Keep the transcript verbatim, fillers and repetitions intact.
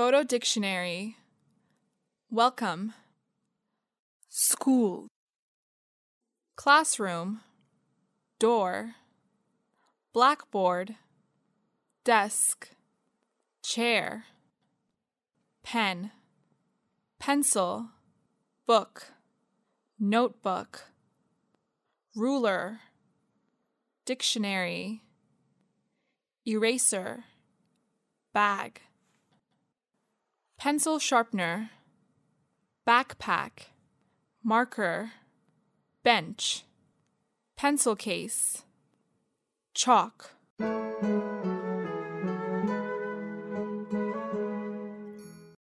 Photo dictionary. Welcome. School. Classroom. Door. Blackboard. Desk. Chair. Pen. Pencil. Book. Notebook. Ruler. Dictionary. Eraser. Bag. Pencil sharpener. Backpack. Marker. Bench. Pencil case. Chalk.